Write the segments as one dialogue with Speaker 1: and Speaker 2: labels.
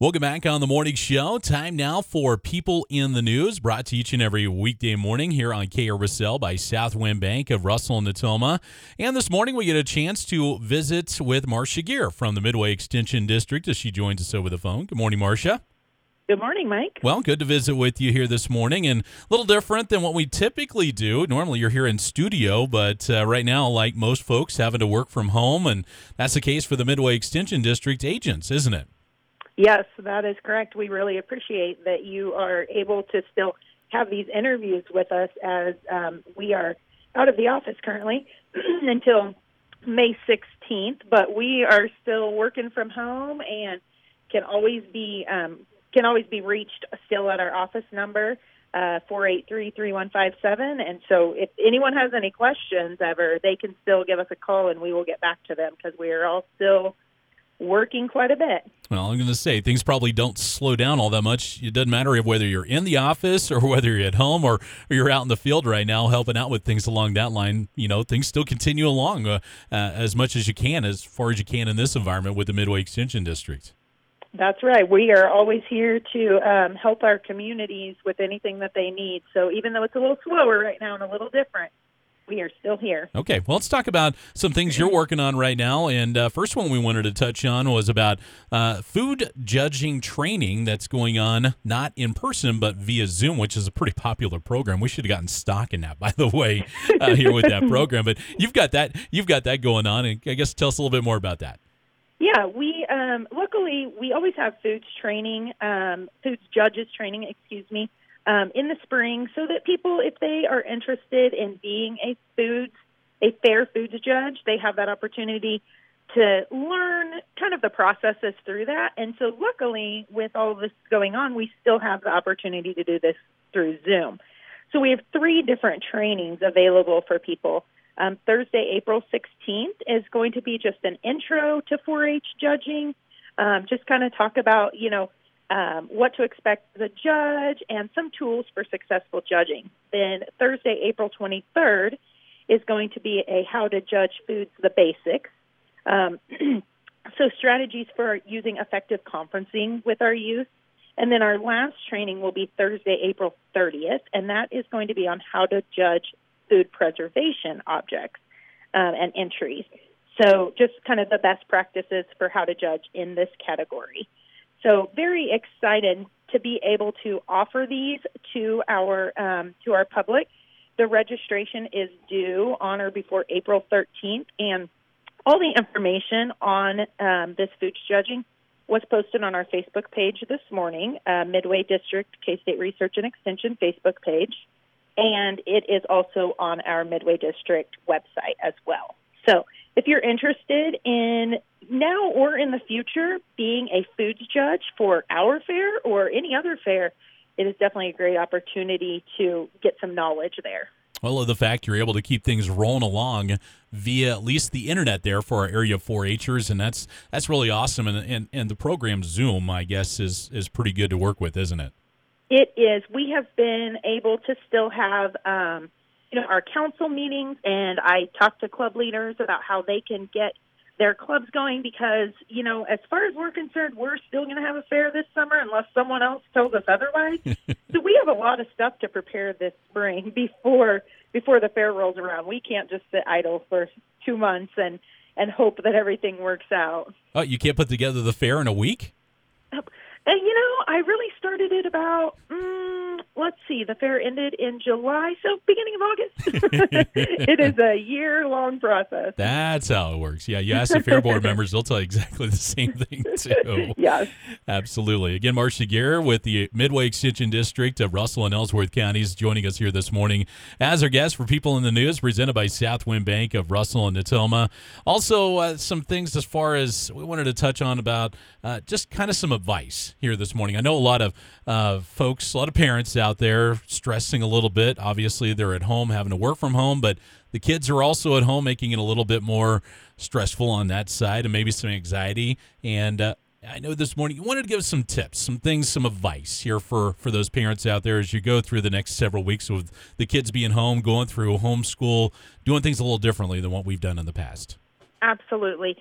Speaker 1: Welcome back on the morning show. Time now for People in the News, brought to each and every weekday morning here on KRSL by Southwind Bank of Russell and Natoma. And this morning we get a chance to visit with Marcia Gear from the Midway Extension District as she joins us over the phone. Good morning, Marcia.
Speaker 2: Good morning, Mike.
Speaker 1: Well, good to visit with you here this morning, and a little different than what we typically do. Normally you're here in studio, but right now, like most folks, having to work from home, and that's the case for the Midway Extension District agents, isn't it?
Speaker 2: Yes, that is correct. We really appreciate that you are able to still have these interviews with us as we are out of the office currently until May 16th, but we are still working from home and can always be reached still at our office number, 483-3157. And so if anyone has any questions ever, they can still give us a call and we will get back to them because we are all still working quite a bit.
Speaker 1: Well, I'm going to say things probably don't slow down all that much. It doesn't matter if whether you're in the office or whether you're at home or you're out in the field right now helping out with things along that line. You know, things still continue along as much as you can, as far as you can in this environment with the Midway Extension District.
Speaker 2: That's right. We are always here to help our communities with anything that they need. So even though it's a little slower right now and a little different, we are still here.
Speaker 1: Okay, well, let's talk about some things you're working on right now. And first one we wanted to touch on was about food judging training that's going on, not in person, but via Zoom, which is a pretty popular program. We should have gotten stock in that, by the way, here with that program. But you've got that going on, and I guess tell us a little bit more about that.
Speaker 2: Yeah, we luckily we always have foods judges training, in the spring, so that people, if they are interested in being a fair foods judge, they have that opportunity to learn kind of the processes through that. And so luckily, with all this going on, we still have the opportunity to do this through Zoom. So we have 3 different trainings available for people. Thursday, April 16th is going to be just an intro to 4-H judging, just kind of talk about, what to expect as a judge and some tools for successful judging. Then Thursday, April 23rd is going to be a how to judge foods, the basics. So strategies for using effective conferencing with our youth. And then our last training will be Thursday, April 30th, and that is going to be on how to judge food preservation objects and entries. So just kind of the best practices for how to judge in this category. So very excited to be able to offer these to our public. The registration is due on or before April 13th, and all the information on this food judging was posted on our Facebook page this morning, Midway District K-State Research and Extension Facebook page, and it is also on our Midway District website as well. So if you're interested in now or in the future being a foods judge for our fair or any other fair, it is definitely a great opportunity to get some knowledge there.
Speaker 1: Well, the fact you're able to keep things rolling along via at least the internet there for our area 4-Hers, and that's really awesome. And the program Zoom, I guess, is pretty good to work with, isn't it?
Speaker 2: It is. We have been able to still have our council meetings, and I talk to club leaders about how they can get their clubs going because, as far as we're concerned, we're still going to have a fair this summer unless someone else tells us otherwise. So we have a lot of stuff to prepare this spring before the fair rolls around. We can't just sit idle for 2 months and hope that everything works out.
Speaker 1: Oh, you can't put together the fair in a week?
Speaker 2: I really started it about, the fair ended in July, so beginning of August. It is a year-long process.
Speaker 1: That's how it works. Yeah, you ask the fair board members, they'll tell you exactly the same thing, too.
Speaker 2: Yes.
Speaker 1: Absolutely. Again, Marcia Gear with the Midway Extension District of Russell and Ellsworth counties joining us here this morning as our guest for People in the News, presented by Southwind Bank of Russell and Natoma. Also, some things as far as we wanted to touch on about just kind of some advice here this morning. I know a lot of folks, a lot of parents out there stressing a little bit. Obviously, they're at home having to work from home, but the kids are also at home, making it a little bit more stressful on that side and maybe some anxiety. And I know this morning you wanted to give us some tips, some things, some advice here for those parents out there as you go through the next several weeks with the kids being home, going through homeschool, doing things a little differently than what we've done in the past.
Speaker 2: Absolutely.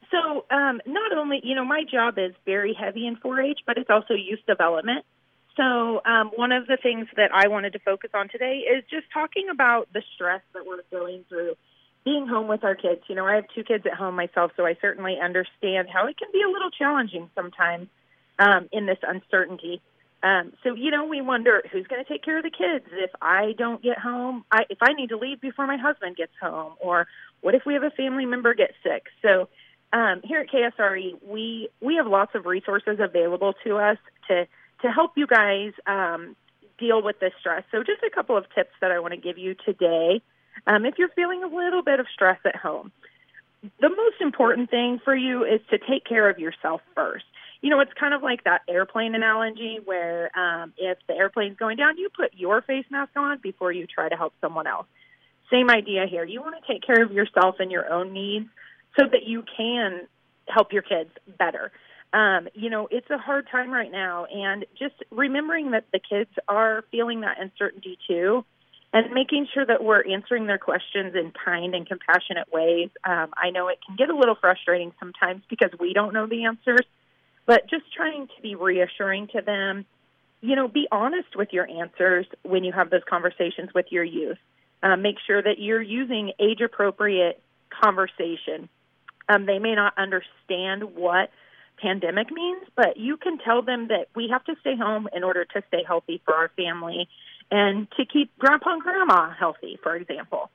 Speaker 2: So not only, my job is very heavy in 4-H, but it's also youth development. So one of the things that I wanted to focus on today is just talking about the stress that we're going through being home with our kids. I have 2 kids at home myself, so I certainly understand how it can be a little challenging sometimes in this uncertainty. So, we wonder who's going to take care of the kids if I don't get home, if I need to leave before my husband gets home, or what if we have a family member get sick? So here at KSRE, we have lots of resources available to us to help you guys deal with this stress. So just a couple of tips that I want to give you today. If you're feeling a little bit of stress at home, the most important thing for you is to take care of yourself first. It's kind of like that airplane analogy where if the airplane's going down, you put your face mask on before you try to help someone else. Same idea here. You want to take care of yourself and your own needs so that you can help your kids better. It's a hard time right now, and just remembering that the kids are feeling that uncertainty too, and making sure that we're answering their questions in kind and compassionate ways. I know it can get a little frustrating sometimes because we don't know the answers, but just trying to be reassuring to them, be honest with your answers when you have those conversations with your youth. Make sure that you're using age-appropriate conversation. They may not understand what pandemic means, but you can tell them that we have to stay home in order to stay healthy for our family and to keep grandpa and grandma healthy, for example.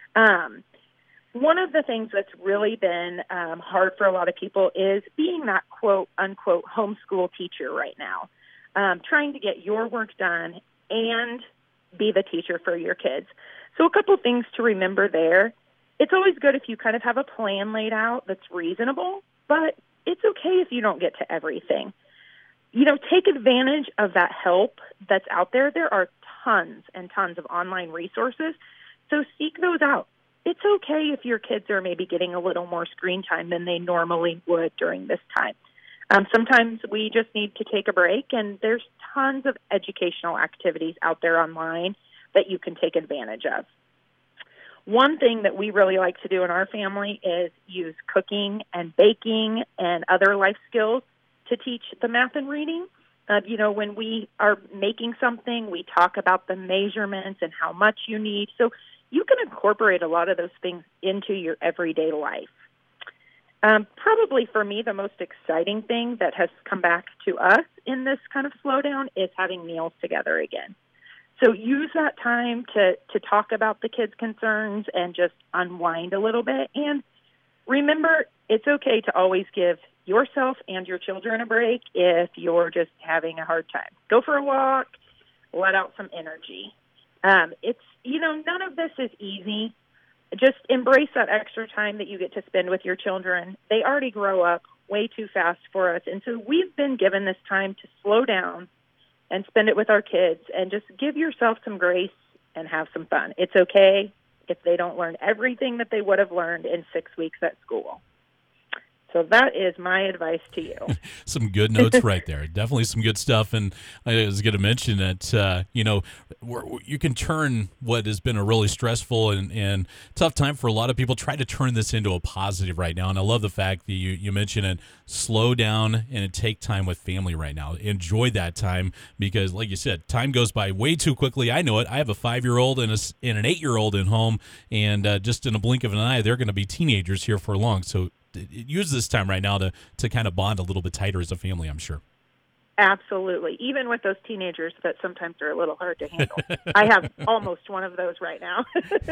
Speaker 2: One of the things that's really been hard for a lot of people is being that quote unquote homeschool teacher right now, trying to get your work done and be the teacher for your kids. So a couple things to remember there. It's always good if you kind of have a plan laid out that's reasonable, but it's okay if you don't get to everything. Take advantage of that help that's out there. There are tons and tons of online resources, so seek those out. It's okay if your kids are maybe getting a little more screen time than they normally would during this time. Sometimes we just need to take a break, and there's tons of educational activities out there online that you can take advantage of. One thing that we really like to do in our family is use cooking and baking and other life skills to teach the math and reading. When we are making something, we talk about the measurements and how much you need. So you can incorporate a lot of those things into your everyday life. Probably for me, the most exciting thing that has come back to us in this kind of slowdown is having meals together again. So use that time to talk about the kids' concerns and just unwind a little bit. And remember, it's okay to always give yourself and your children a break if you're just having a hard time. Go for a walk, let out some energy. None of this is easy. Just embrace that extra time that you get to spend with your children. They already grow up way too fast for us. And so we've been given this time to slow down and spend it with our kids, and just give yourself some grace and have some fun. It's okay if they don't learn everything that they would have learned in 6 weeks at school. So that is my advice to you.
Speaker 1: Some good notes right there. Definitely some good stuff. And I was going to mention that, you can turn what has been a really stressful and tough time for a lot of people, try to turn this into a positive right now. And I love the fact that you mentioned it, slow down and take time with family right now. Enjoy that time because, like you said, time goes by way too quickly. I know it. I have a 5-year-old and an 8-year-old at home, and just in a blink of an eye, they're going to be teenagers here for long. So use this time right now to kind of bond a little bit tighter as a family, I'm sure.
Speaker 2: Absolutely. Even with those teenagers that sometimes are a little hard to handle. I have almost one of those right now.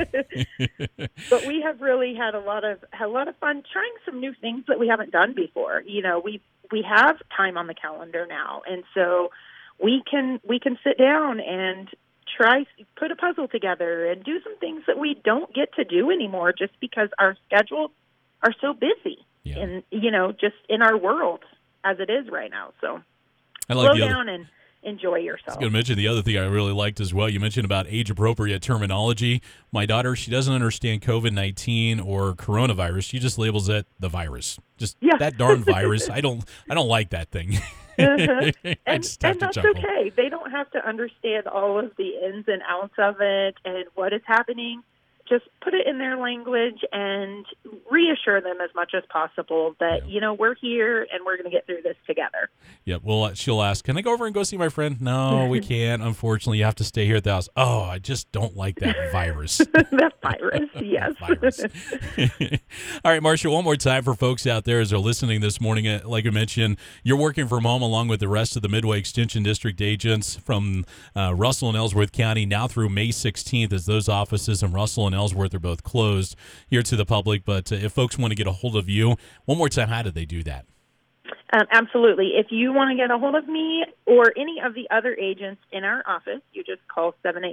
Speaker 2: But we have really had a lot of fun trying some new things that we haven't done before. We have time on the calendar now, and so we can sit down and put a puzzle together and do some things that we don't get to do anymore just because our schedules are so busy in, just in our world as it is right now. So slow down and enjoy yourself.
Speaker 1: I was going to mention the other thing I really liked as well. You mentioned about age-appropriate terminology. My daughter, she doesn't understand COVID-19 or coronavirus. She just labels it the virus. Just that darn virus. I don't like that thing.
Speaker 2: And that's okay. They don't have to understand all of the ins and outs of it and what is happening. just put it in their language and reassure them as much as possible that, we're here and we're going to get through this together.
Speaker 1: Yeah, well, she'll ask, can I go over and go see my friend? No, we can't. Unfortunately, you have to stay here at the house. Oh, I just don't like that virus.
Speaker 2: That virus, yes.
Speaker 1: Virus. All right, Marcia, one more time for folks out there as they're listening this morning. Like I mentioned, you're working from home along with the rest of the Midway Extension District agents from Russell and Ellsworth County now through May 16th, as those offices in Russell and Ellsworth are both closed here to the public. But if folks want to get a hold of you, one more time, how do they do that?
Speaker 2: Absolutely. If you want to get a hold of me or any of the other agents in our office, you just call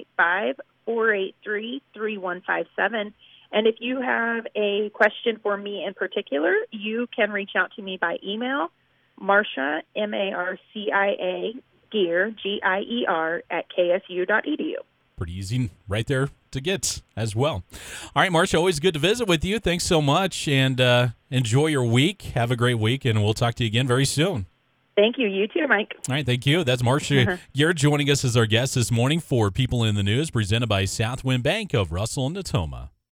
Speaker 2: 785-483-3157. And if you have a question for me in particular, you can reach out to me by email, Marcia, Marcia, Gier, Gier, @ksu.edu.
Speaker 1: Pretty easy right there to get as well. All right, Marcia, always good to visit with you. Thanks so much, and enjoy your week. Have a great week, and we'll talk to you again very soon.
Speaker 2: Thank you. You too, Mike.
Speaker 1: All right, thank you. That's Marcia Gier joining us as our guest this morning for People in the News, presented by Southwind Bank of Russell and Natoma.